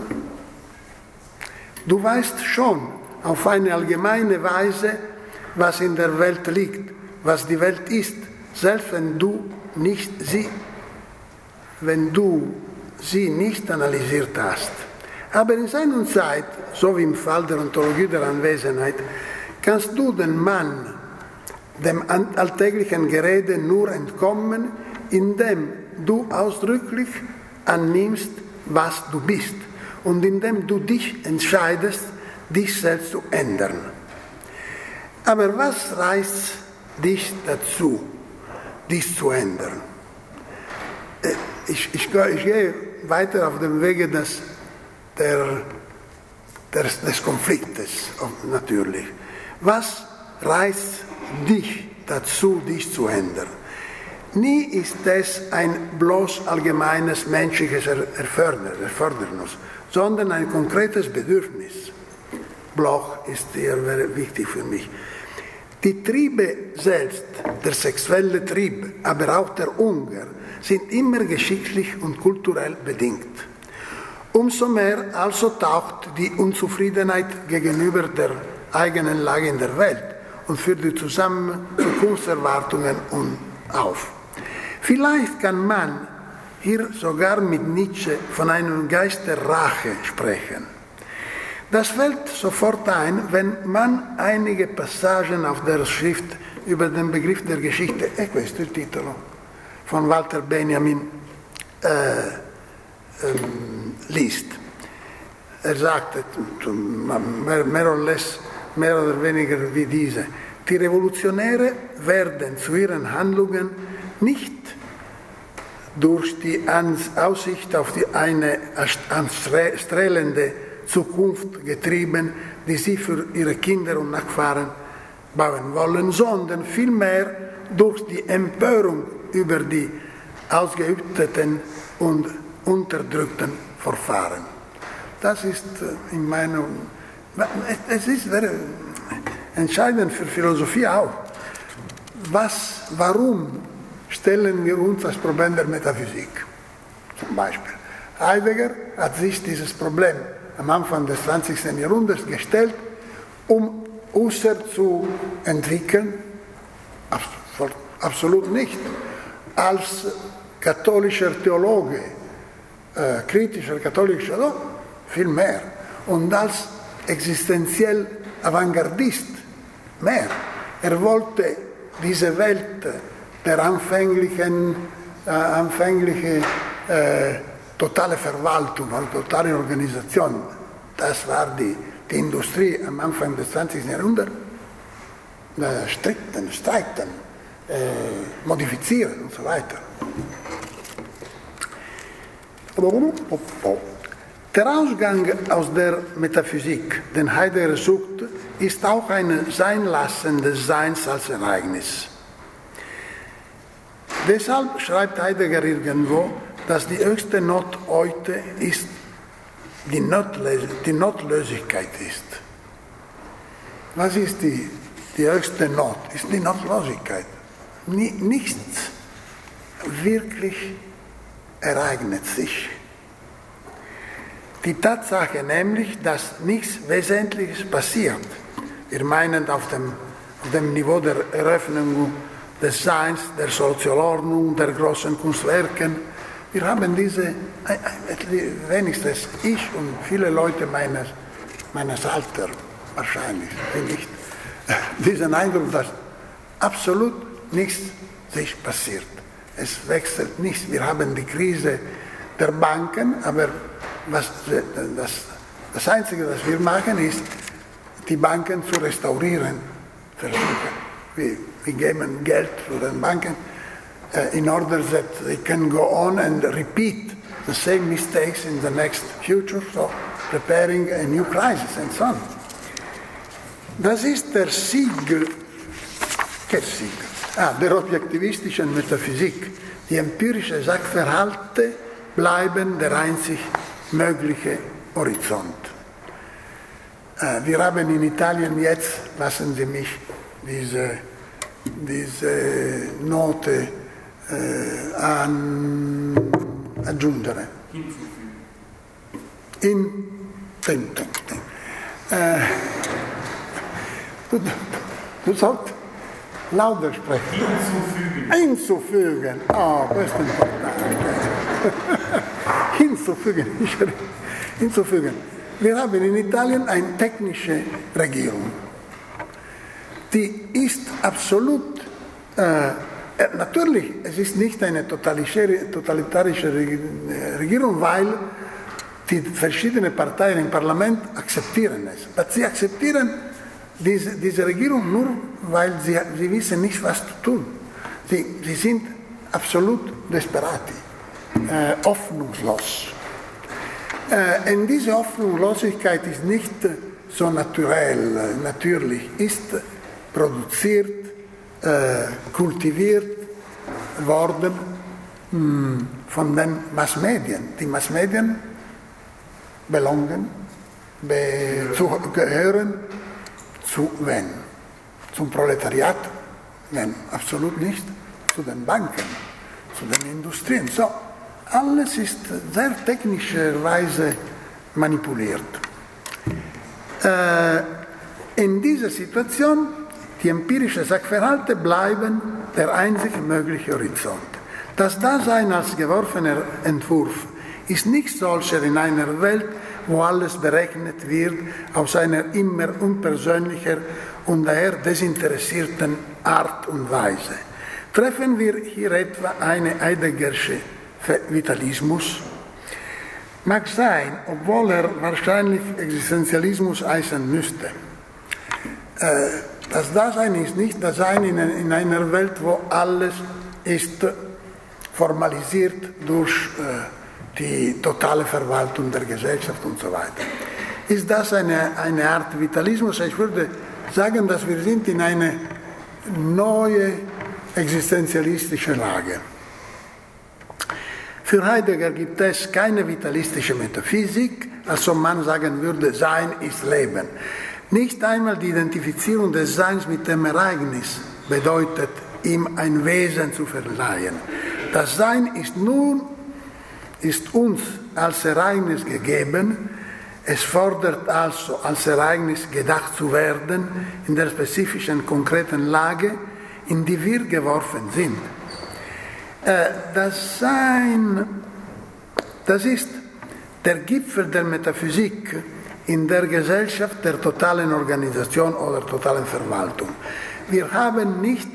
Du weißt schon auf eine allgemeine Weise, was in der Welt liegt, was die Welt ist, selbst wenn du sie nicht analysiert hast. Aber in Sein und Zeit, so wie im Fall der Ontologie der Anwesenheit, kannst du den Mann dem alltäglichen Gerede nur entkommen, indem du ausdrücklich annimmst, was du bist und indem du dich entscheidest, dich selbst zu ändern. Aber was reißt dich dazu, dich zu ändern? Ich gehe weiter auf dem Wege des Konfliktes, natürlich. Was reizt dich dazu, dich zu ändern? Nie ist es ein bloß allgemeines menschliches Erfordernis, sondern ein konkretes Bedürfnis. Bloch ist sehr wichtig für mich. Die Triebe selbst, der sexuelle Trieb, aber auch der Hunger, sind immer geschichtlich und kulturell bedingt. Umso mehr also taucht die Unzufriedenheit gegenüber der eigenen Lage in der Welt und für die Zukunftserwartungen auf. Vielleicht kann man hier sogar mit Nietzsche von einem Geist der Rache sprechen. Das fällt sofort ein, wenn man einige Passagen auf der Schrift über den Begriff der Geschichte, questo è il titolo, von Walter Benjamin liest. Er sagte, mehr oder weniger wie diese, die Revolutionäre werden zu ihren Handlungen nicht durch die Aussicht auf eine anstrahlende Zukunft getrieben, die sie für ihre Kinder und Nachfahren bauen wollen, sondern vielmehr durch die Empörung über die ausgeübten und unterdrückten Verfahren. Das ist in meiner, es ist sehr entscheidend für Philosophie auch. Warum stellen wir uns das Problem der Metaphysik? Zum Beispiel. Heidegger hat sich dieses Problem am Anfang des 20. Jahrhunderts gestellt, um Husserl zu entwickeln? Absolut nicht. Als katholischer Theologe, kritischer katholischer Theologe, viel mehr. Und als existenziell Avantgardist mehr. Er wollte diese Welt der anfängliche totale Verwaltung und totale Organisation, das war die Industrie am Anfang des 20. Jahrhunderts, streiten, modifizieren und so weiter. Der Ausgang aus der Metaphysik, den Heidegger sucht, ist auch ein Seinlassen des Seins als Ereignis. Deshalb schreibt Heidegger irgendwo, dass die höchste Not heute ist, die Notlosigkeit ist. Was ist die höchste Not? Ist die Notlosigkeit. Nichts wirklich ereignet sich. Die Tatsache nämlich, dass nichts Wesentliches passiert. Wir meinen auf dem Niveau der Eröffnung des Seins, der Sozialordnung, der großen Kunstwerken. Wir haben diese, wenigstens ich und viele Leute meines Alters wahrscheinlich, nicht, diesen Eindruck, dass absolut nichts sich passiert. Es wechselt nichts. Wir haben die Krise der Banken, aber das Einzige, was wir machen, ist, die Banken zu restaurieren, versuchen. Wir geben Geld für die Banken, in order that they can go on and repeat the same mistakes in the next future, so preparing a new crisis and so on. Das ist der Sieg der objektivistischen Metaphysik. Die empirischen Sachverhalte bleiben der einzig mögliche Horizont. Wir haben in Italien jetzt, lassen Sie mich diese Note aggiungere. Du sollst lauter sprechen. Hinzufügen. Oh, questo è importante. Hinzufügen. Wir haben in Italien eine technische Regierung. Die ist absolut, natürlich, es ist nicht eine totalitarische Regierung, weil die verschiedenen Parteien im Parlament akzeptieren es. Aber sie akzeptieren diese Regierung nur, weil sie wissen nicht, was zu tun. Sie sind absolut desperati. hoffnungslos. Und diese Hoffnungslosigkeit ist nicht so natürlich, ist produziert, kultiviert worden von den Massmedien. Die Massmedien gehören zu wen? Zum Proletariat? Nein, absolut nicht. Zu den Banken, zu den Industrien. So, alles ist sehr technischerweise manipuliert. In dieser Situation, die empirischen Sachverhalte bleiben der einzig mögliche Horizont. Das Dasein als geworfener Entwurf ist nicht solcher in einer Welt, wo alles berechnet wird aus einer immer unpersönlicher und daher desinteressierten Art und Weise. Treffen wir hier etwa eine Heideggersche Vitalismus? Mag sein, obwohl er wahrscheinlich Existenzialismus heißen müsste. Das Dasein ist nicht Dasein in einer Welt, wo alles ist formalisiert durch die totale Verwaltung der Gesellschaft und so weiter. Ist das eine Art Vitalismus? Ich würde sagen, dass wir sind in eine neue existenzialistische Lage. Für Heidegger gibt es keine vitalistische Metaphysik, also man sagen würde, Sein ist Leben. Nicht einmal die Identifizierung des Seins mit dem Ereignis bedeutet, ihm ein Wesen zu verleihen. Das Sein ist uns als Ereignis gegeben, es fordert also als Ereignis gedacht zu werden in der spezifischen, konkreten Lage, in die wir geworfen sind. Das Sein, das ist der Gipfel der Metaphysik in der Gesellschaft der totalen Organisation oder totalen Verwaltung. Wir haben nicht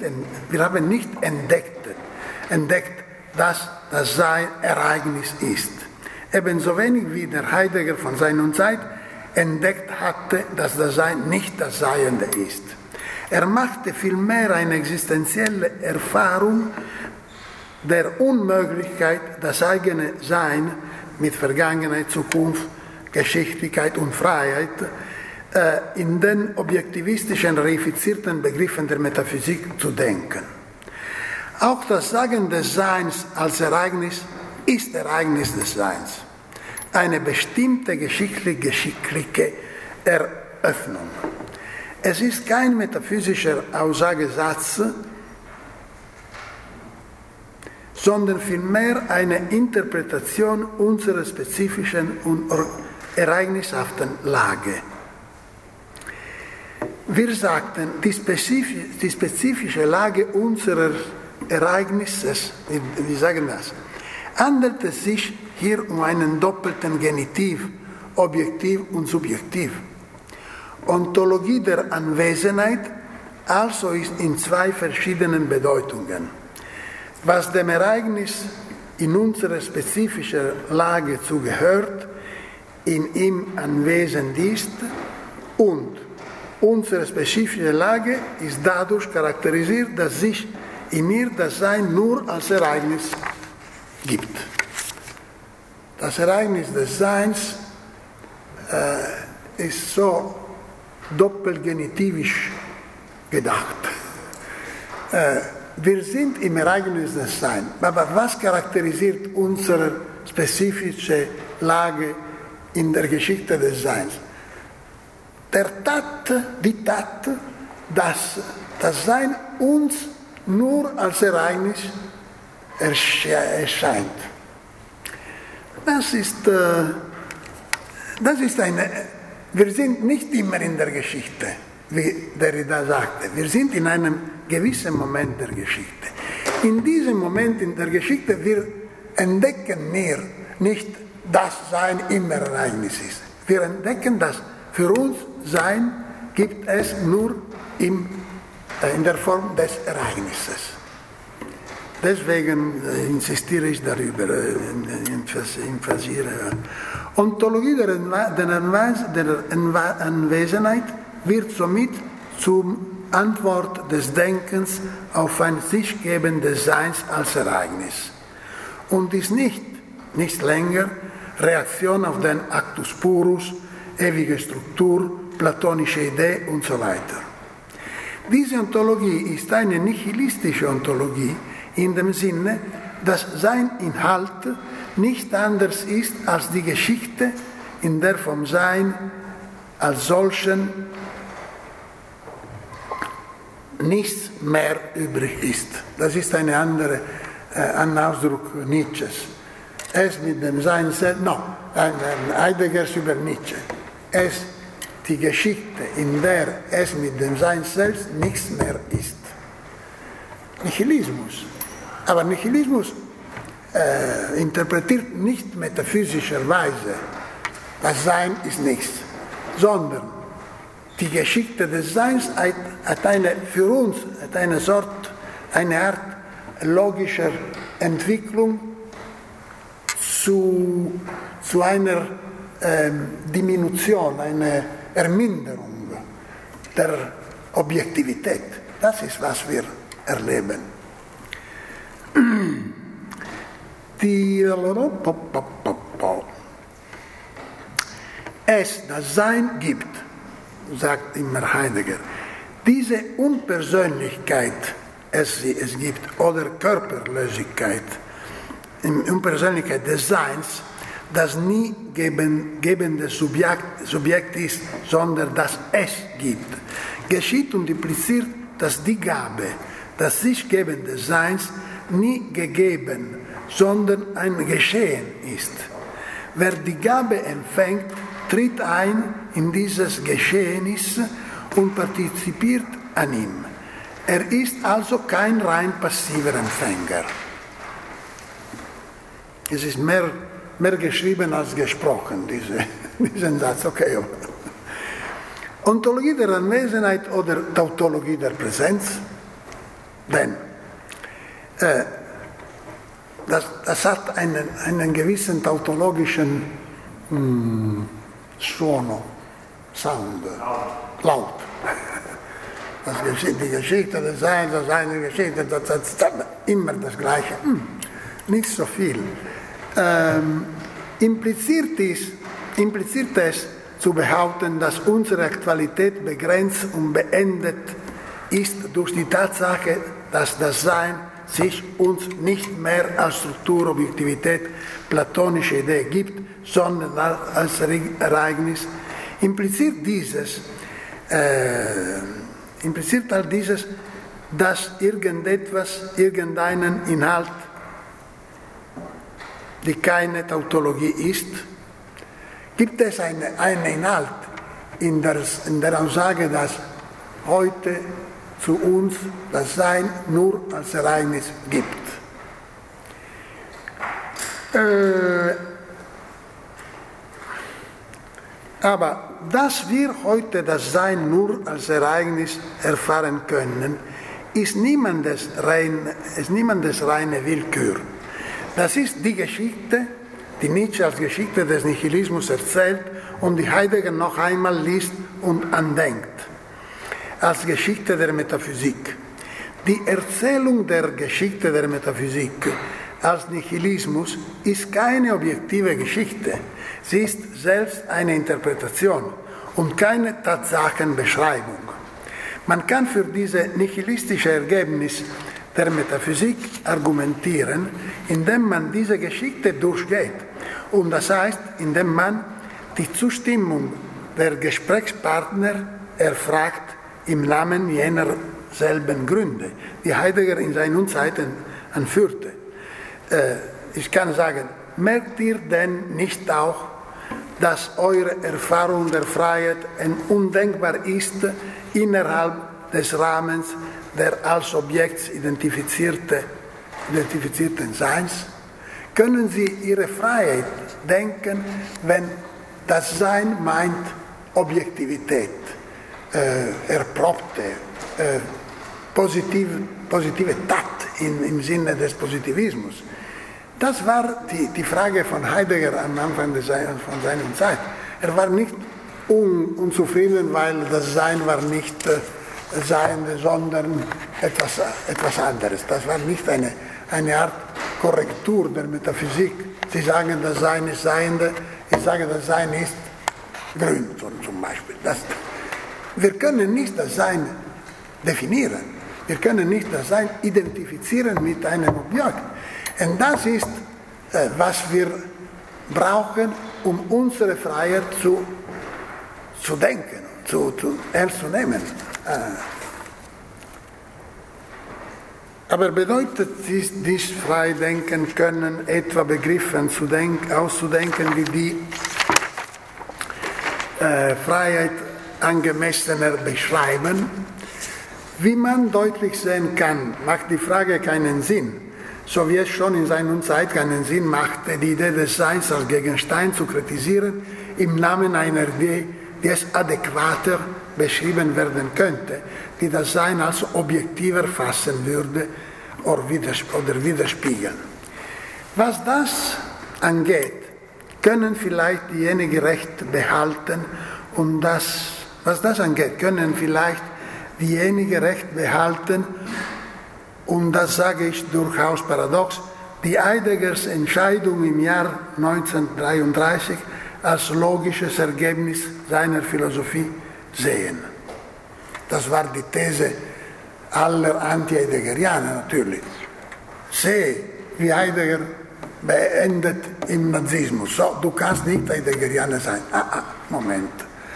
entdeckt, dass das Sein Ereignis ist. Ebenso wenig wie der Heidegger von seiner Zeit entdeckt hatte, dass das Sein nicht das Seiende ist. Er machte vielmehr eine existenzielle Erfahrung der Unmöglichkeit, das eigene Sein mit Vergangenheit, Zukunft, Geschichtlichkeit und Freiheit in den objektivistischen, reifizierten Begriffen der Metaphysik zu denken. Auch das Sagen des Seins als Ereignis ist Ereignis des Seins. Eine bestimmte geschichtliche Eröffnung. Es ist kein metaphysischer Aussagesatz, sondern vielmehr eine Interpretation unserer spezifischen und ereignishaften Lage. Wir sagten, die spezifische Lage unseres Ereignisses, wie sagen das, handelt es sich hier um einen doppelten Genitiv, objektiv und subjektiv. Ontologie der Anwesenheit also ist in zwei verschiedenen Bedeutungen. Was dem Ereignis in unserer spezifischen Lage zugehört, in ihm anwesend ist und unsere spezifische Lage ist dadurch charakterisiert, dass sich in ihr das Sein nur als Ereignis gibt. Das Ereignis des Seins ist so doppelgenitivisch gedacht. Wir sind im Ereignis des Seins, aber was charakterisiert unsere spezifische Lage in der Geschichte des Seins? Die Tat, dass das Sein uns nur als Ereignis erscheint. Wir sind nicht immer in der Geschichte, wie Derrida sagte. Wir sind in einem gewissen Moment der Geschichte. In diesem Moment in der Geschichte, wir entdecken wir nicht, dass Sein immer Ereignis ist. Wir entdecken, dass für uns Sein gibt es nur in der Form des Ereignisses. Deswegen insistiere ich darüber, emphasiere. Ontologie der Anwesenheit wird somit zur Antwort des Denkens auf ein sich gebendes Seins als Ereignis und ist nicht nicht länger Reaktion auf den Actus purus, ewige Struktur, platonische Idee und so weiter. Diese Ontologie ist eine nihilistische Ontologie in dem Sinne, dass sein Inhalt nicht anders ist als die Geschichte, in der vom Sein als solchen nichts mehr übrig ist. Das ist ein Ausdruck Nietzsches. Es mit dem Sein selbst, Heideggers über Nietzsche. Die Geschichte, in der es mit dem Sein selbst nichts mehr ist. Nihilismus. Aber Nihilismus interpretiert nicht metaphysischerweise, das Sein ist nichts, sondern die Geschichte des Seins hat für uns eine Art logischer Entwicklung zu einer Diminution, einer Erminderung der Objektivität. Das ist, was wir erleben. Das Sein gibt, sagt immer Heidegger, diese Unpersönlichkeit, es gibt, oder Körperlosigkeit, Unpersönlichkeit des Seins, das nie gebende Subjekt ist, sondern das es gibt, geschieht und impliziert, dass die Gabe, das sich gebende Seins, nie gegeben, sondern ein Geschehen ist. Wer die Gabe empfängt, tritt ein in dieses Geschehnis und partizipiert an ihm. Er ist also kein rein passiver Empfänger. Es ist mehr geschrieben als gesprochen, diesen Satz. Okay. Ontologie der Anwesenheit oder Tautologie der Präsenz? Denn das hat einen gewissen tautologischen Sound, Laut. Die Geschichte des Seins, das eine Geschichte, das immer das Gleiche. Nicht so viel. Impliziert es zu behaupten, dass unsere Aktualität begrenzt und beendet ist durch die Tatsache, dass das Sein sich uns nicht mehr als Struktur, Objektivität, platonische Idee gibt, sondern als Ereignis, impliziert all dieses, dass irgendeinen Inhalt, die keine Tautologie ist, gibt es einen Inhalt in der Aussage, dass heute zu uns das Sein nur als Ereignis gibt. Aber dass wir heute das Sein nur als Ereignis erfahren können, ist niemandes reine Willkür. Das ist die Geschichte, die Nietzsche als Geschichte des Nihilismus erzählt und die Heidegger noch einmal liest und andenkt, als Geschichte der Metaphysik. Die Erzählung der Geschichte der Metaphysik als Nihilismus ist keine objektive Geschichte. Sie ist selbst eine Interpretation und keine Tatsachenbeschreibung. Man kann für dieses nihilistische Ergebnis der Metaphysik argumentieren, indem man diese Geschichte durchgeht. Und das heißt, indem man die Zustimmung der Gesprächspartner erfragt im Namen jener selben Gründe, die Heidegger in seinen Unzeiten anführte. Ich kann sagen, merkt ihr denn nicht auch, dass eure Erfahrung der Freiheit undenkbar ist innerhalb des Rahmens der als Objekt identifizierten Seins? Können Sie Ihre Freiheit denken, wenn das Sein meint Objektivität, erprobte, positive Tat im Sinne des Positivismus? Das war die Frage von Heidegger am Anfang von seiner Zeit. Er war nicht unzufrieden, weil das Sein war nicht Sein, sondern etwas anderes. Das war nicht eine Art Korrektur der Metaphysik. Sie sagen, das Sein ist Seiende, ich sage, das Sein ist grün zum Beispiel. Wir können nicht das Sein definieren. Wir können nicht das Sein identifizieren mit einem Objekt. Und das ist, was wir brauchen, um unsere Freiheit zu denken, ernst zu nehmen. Aber bedeutet dies frei denken können, etwa Begriffe auszudenken, wie die Freiheit angemessener beschreiben? Wie man deutlich sehen kann, macht die Frage keinen Sinn, so wie es schon in seiner Zeit keinen Sinn machte, die Idee des Seins als Gegenstand zu kritisieren, im Namen einer Idee, die es adäquater beschrieben werden könnte, die das Sein als objektiver fassen würde oder widerspiegeln. Was das angeht, können vielleicht diejenigen Recht behalten, und das sage ich durchaus paradox, die Heideggers Entscheidung im Jahr 1933 als logisches Ergebnis seiner Philosophie sehen. Das war die These aller Anti-Heideggerianer natürlich. Sehe, wie Heidegger beendet im Nazismus. So, du kannst nicht Heideggerianer sein. Moment.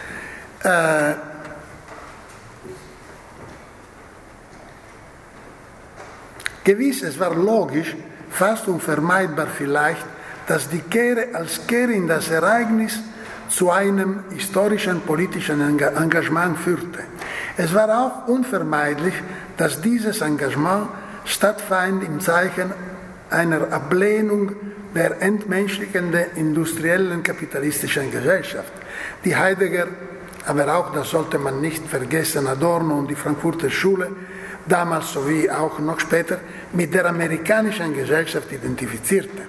Gewiss, es war logisch, fast unvermeidbar vielleicht, dass die Kehre als Kehre in das Ereignis zu einem historischen politischen Engagement führte. Es war auch unvermeidlich, dass dieses Engagement stattfand im Zeichen einer Ablehnung der entmenschlichenden industriellen kapitalistischen Gesellschaft, die Heidegger, aber auch, das sollte man nicht vergessen, Adorno und die Frankfurter Schule, damals sowie auch noch später, mit der amerikanischen Gesellschaft identifizierte.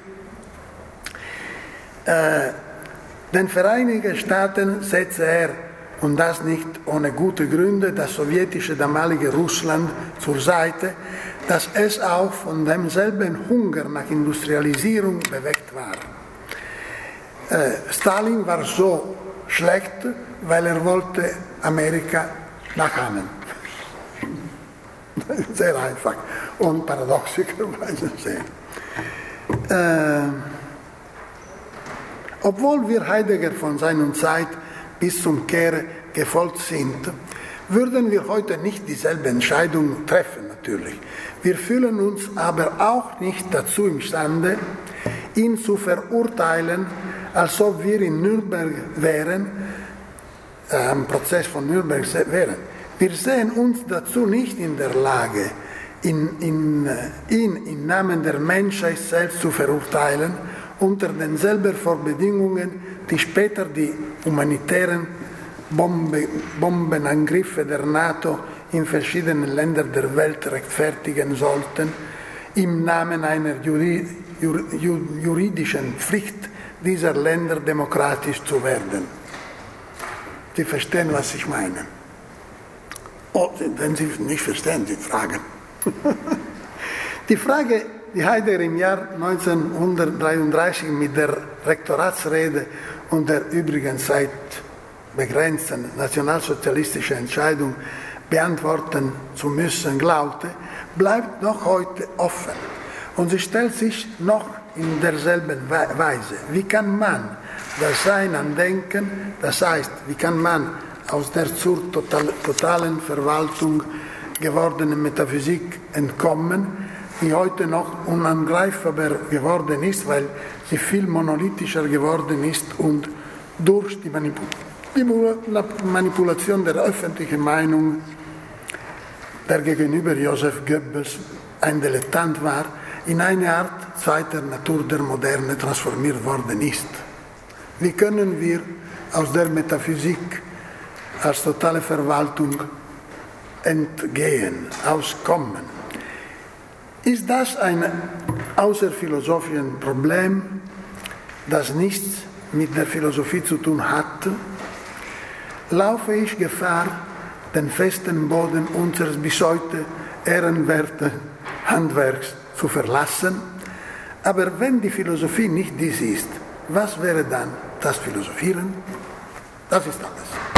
Den Vereinigten Staaten setzte er, und das nicht ohne gute Gründe, das sowjetische damalige Russland zur Seite, dass es auch von demselben Hunger nach Industrialisierung bewegt war. Stalin war so schlecht, weil er wollte Amerika nachahmen. Sehr einfach und paradoxerweise sehr. Obwohl wir Heidegger von seiner Zeit bis zum Kehre gefolgt sind, würden wir heute nicht dieselbe Entscheidung treffen, natürlich. Wir fühlen uns aber auch nicht dazu imstande, ihn zu verurteilen, als ob wir in Nürnberg wären, am Prozess von Nürnberg wären. Wir sehen uns dazu nicht in der Lage, ihn im Namen der Menschheit selbst zu verurteilen, unter denselben Vorbedingungen, die später die humanitären Bombenangriffe der NATO in verschiedenen Ländern der Welt rechtfertigen sollten, im Namen einer juridischen Pflicht dieser Länder demokratisch zu werden. Sie verstehen, was ich meine. Oh, wenn Sie nicht verstehen, Sie fragen. Die Frage, die Heidegger im Jahr 1933 mit der Rektoratsrede und der übrigens seit begrenzten nationalsozialistischen Entscheidung beantworten zu müssen glaubte, bleibt noch heute offen. Und sie stellt sich noch in derselben Weise. Wie kann man das Sein andenken, das heißt, wie kann man aus der zur totalen Verwaltung gewordenen Metaphysik entkommen, die heute noch unangreifbar geworden ist, weil sie viel monolithischer geworden ist und durch die Manipulation der öffentlichen Meinung, der gegenüber Joseph Goebbels ein Dilettant war, in eine Art zweiter Natur der Moderne transformiert worden ist. Wie können wir aus der Metaphysik als totale Verwaltung entgehen, auskommen? Ist das ein außerphilosophischen Problem, das nichts mit der Philosophie zu tun hat? Laufe ich Gefahr, den festen Boden unseres bis heute ehrenwerten Handwerks zu verlassen, Aber wenn die Philosophie nicht dies ist, was wäre dann das Philosophieren? Das ist alles.